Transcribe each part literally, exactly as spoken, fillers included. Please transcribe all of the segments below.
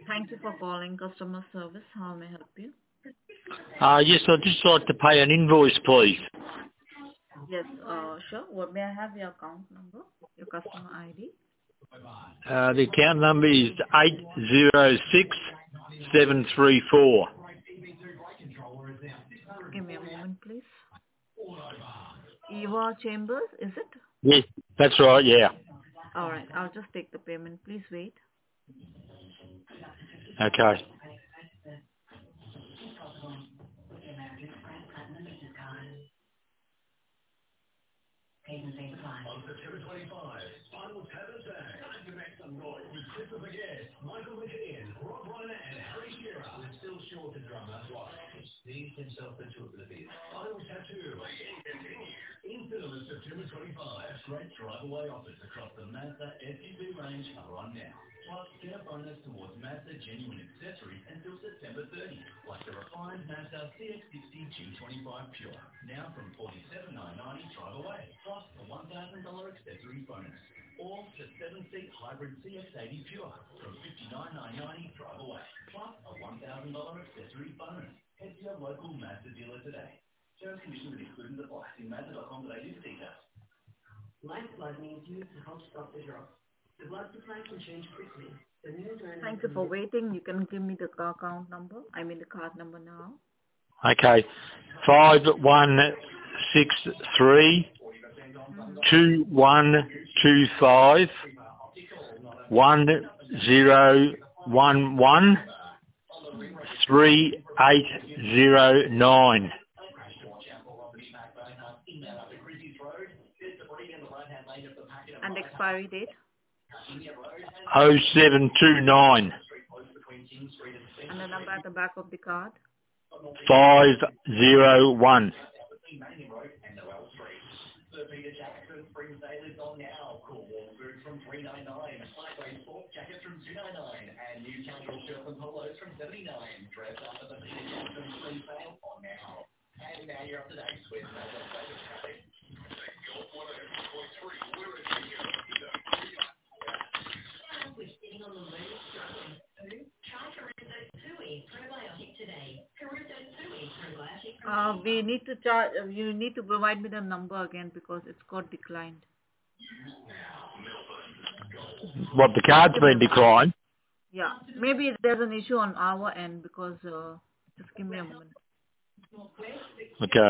Thank you for calling customer service. How may I help you? Uh, yes, I'd just like to pay an invoice, please. Yes, uh, sure. What may I have your account number, your customer I D? Uh, the account number is eight zero six seven three four. Give me a moment, please. Eva Chambers, is it? Yes, that's right, yeah. All right, I'll just take the payment. Please wait. Okay. Thank you for waiting. You can give me the car account number. I mean the card number now. Okay. Five one six three Mm-hmm. two one two five one zero one one three eight zero nine. And expiry date Oh seven two nine. and the number at the back of the card. Five zero one. Uh, we need to charge. Uh, you need to provide me the number again because it's got declined. What, the card's Give me a been moment. declined? Yeah, maybe there's an issue on our end because uh, just give me a moment. Okay.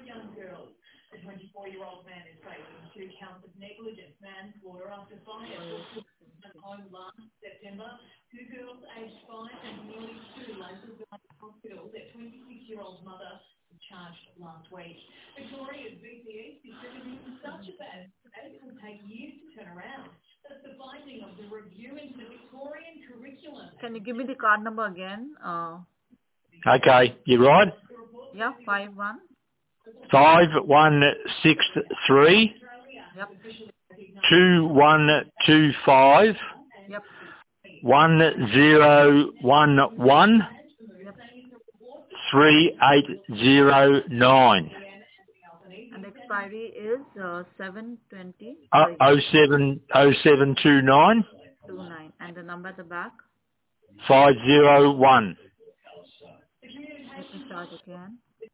Can you give me the card number again? Uh, Okay, you right? yeah, five one. Five one six three Yep. two one two five Yep. one zero one one Yep. three eight zero nine. And the expiry is uh, seven twenty. Oh Sorry, oh seven oh seven two nine two nine. And the number at the back. five zero one. Let me start again.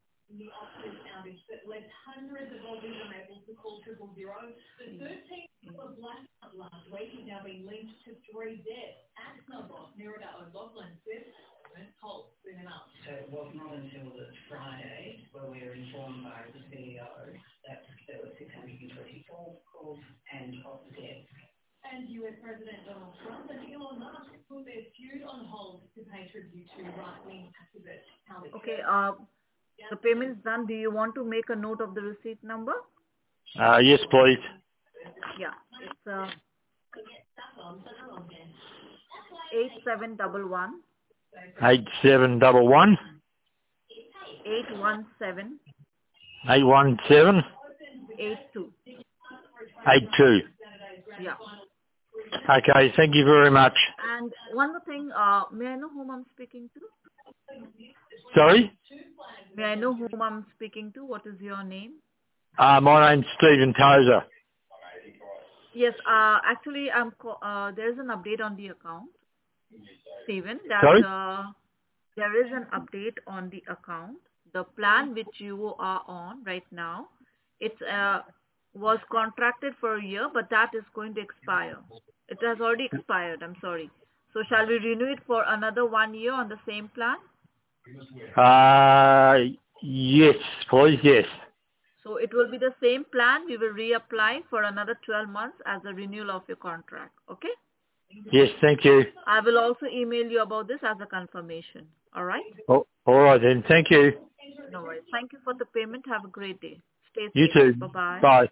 So it was not until the Friday where we were informed by the C E O that there were six hundred twenty-four calls and of the deaths. And U S President Donald Trump and Elon Musk put their feud on hold to pay tribute to right-wing activist Howard. Okay. Uh, the payment's done. Do you want to make a note of the receipt number? Uh, yes, please. Yeah. It's uh, eight seven one one Eight seven double one eight one seven eight one seven eight two. eight two. Yeah. Okay, thank you very much. And one more thing. Uh, may I know whom I'm speaking to? Sorry? May I know whom I'm speaking to? What is your name? Uh, my name's Stephen Tozer. Yes. Uh, actually, I'm. Co- uh, there's an update on the account. Stephen, that Sorry? uh, there is an update on the account. The plan which you are on right now, it uh, was contracted for a year, but that is going to expire. It has already expired. I'm sorry. So shall we renew it for another one year on the same plan? Uh, yes, please, yes. So it will be the same plan. We will reapply for another twelve months as a renewal of your contract. Okay? Yes, thank you. I will also email you about this as a confirmation. All right? Oh, all right then, thank you. No worries. Thank you for the payment. Have a great day. Stay You safe. too. Bye-bye. Bye.